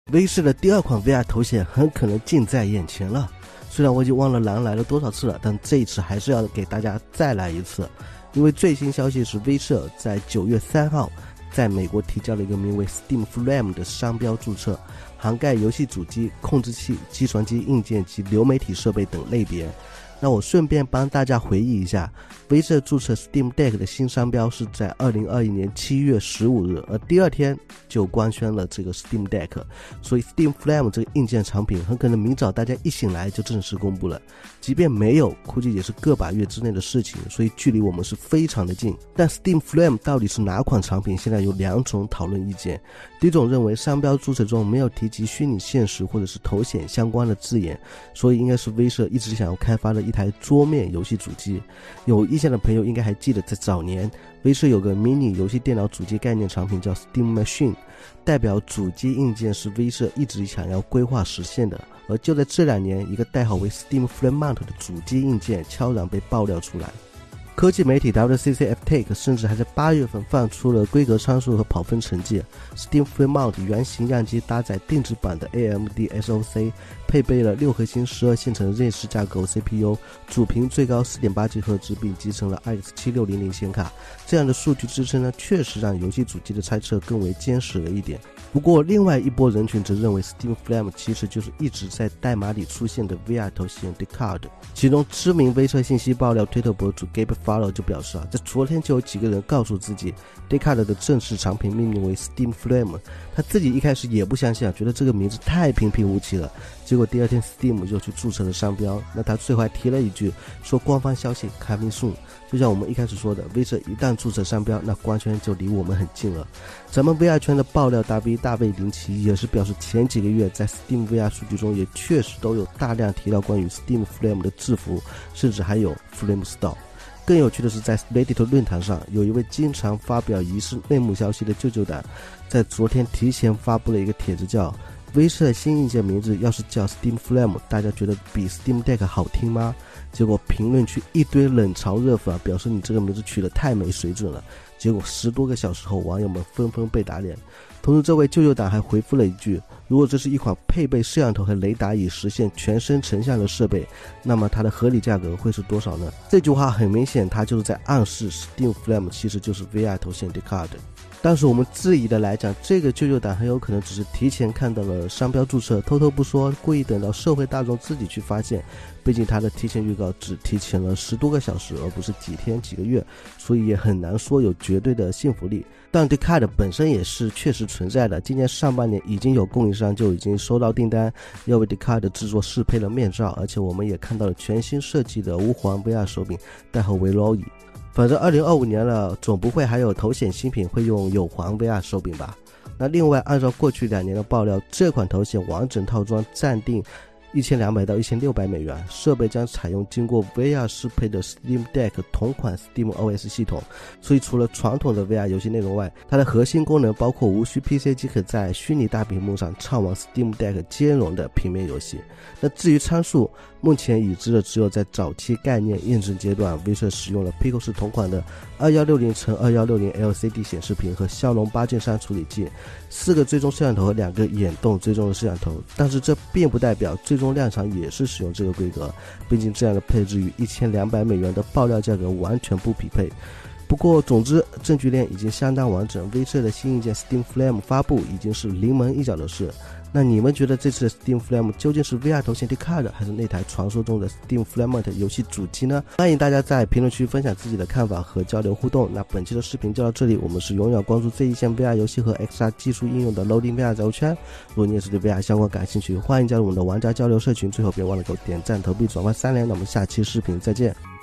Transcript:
威视的第二款 VR 头显很可能近在眼前了。虽然我已经忘了狼来了多少次了，但这一次还是要给大家再来一次。因为最新消息是威视在9月3号在美国提交了一个名为 Steam Frame 的商标注册，涵盖游戏主机、控制器、计算机硬件及流媒体设备等类别。那我顺便帮大家回忆一下，威视注册 Steam Deck 的新商标是在2021年7月15日，而第二天就官宣了这个 Steam Deck， 所以 Steam Flame 这个硬件产品很可能明早大家一醒来就正式公布了，即便没有，估计也是个把月之内的事情，所以距离我们是非常的近。但 Steam Flame 到底是哪款产品，现在有两种讨论意见。第一种认为商标注册中没有提及虚拟现实或者是头显相关的字眼，所以应该是威视一直想要开发的一台桌面游戏主机。有意见的朋友应该还记得，在早年威视有个迷你游戏电脑主机概念产品叫 Steam Machine， 代表主机硬件是威视一直想要规划实现的。而就在这2年，一个代号为 Steam Fremont 的主机硬件悄然被爆料出来。科技媒体 WCCF-Tech 甚至还在8月份放出了规格参数和跑分成绩。Steam Fremont 原型样机搭载定制版的 AMD SoC， 配备了6核心12线程内饰架构 CPU， 主频最高 4.8 赫兹，并集成了 RX7600 显卡。这样的数据支撑呢，确实让游戏主机的猜测更为坚实了一点。不过另外一波人群则认为 Steam Flame 其实就是一直在代码里出现的 VR 头显 Decard。 其中知名威视信息爆料推特博主 Gabe Follow 就表示在昨天就有几个人告诉自己 Decard 的正式产品命名为 Steam Flame， 他自己一开始也不相信，觉得这个名字太平平无奇了，结果第二天 Steam 就去注册了商标。那他最后还提了一句说官方消息 coming soon， 就像我们一开始说的，威视一旦注册商标，那官宣就离我们很近了。咱们 VR 圈的爆料大 V 大卫林奇也是表示，前几个月在 Steam VR 数据中也确实都有大量提到关于 Steam Flame 的字符，甚至还有 Flame Store。更有趣的是，在 Reddit 论坛上，有一位经常发表疑似内幕消息的舅舅党，在昨天提前发布了一个帖子，叫威视的新硬件名字要是叫 Steam Flame， 大家觉得比 Steam Deck 好听吗？结果评论区一堆冷嘲热讽，表示你这个名字取得太没水准了。结果10多个小时后，网友们纷纷被打脸。同时这位舅舅党还回复了一句，如果这是一款配备摄像头和雷达以实现全身成像的设备，那么它的合理价格会是多少呢？这句话很明显，它就是在暗示 Steam Flame 其实就是 VR 头显 Decard。但是我们质疑的来讲，这个舅舅党很有可能只是提前看到了商标注册，偷偷不说，故意等到社会大众自己去发现。毕竟他的提前预告只提前了10多个小时，而不是几天几个月，所以也很难说有绝对的信服力。但 Decard 本身也是确实存在的，今年上半年已经有供应商就已经收到订单，要为 Decard 制作适配了面罩，而且我们也看到了全新设计的无环 VR 手柄，代号为 Roy。反正2025年了，总不会还有头显新品会用有环 VR 手柄吧？那另外，按照过去2年的爆料，这款头显完整套装暂定1200到1600美元，设备将采用经过 VR 适配的 Steam Deck 同款 Steam OS 系统，所以除了传统的 VR 游戏内容外，它的核心功能包括无需 PC 即可在虚拟大屏幕上畅玩 Steam Deck 兼容的平面游戏。那至于参数，目前已知的只有在早期概念验证阶段，威视使用了 Pico 式同款的 2160x2160 LCD 显示屏和骁龙8 Gen 3处理器，4个追踪摄像头和2个眼动追踪的摄像头，但是这并不代表最终量产也是使用这个规格，毕竟这样的配置与1200美元的爆料价格完全不匹配。不过总之证据链已经相当完整，威视的新硬件 Steam Flame 发布已经是临门一脚的事。那你们觉得这次的 Steam Flame 究竟是 VR 头显 Decard 还是那台传说中的 Steam Flame 游戏主机呢？欢迎大家在评论区分享自己的看法和交流互动。那本期的视频就到这里，我们是永远关注最一线 VR 游戏和 XR 技术应用的 Loading VR 宅圈。如果你也是对 VR 相关感兴趣，欢迎加入我们的玩家交流社群。最后别忘了给我点赞、投币、转发3连。那我们下期视频再见。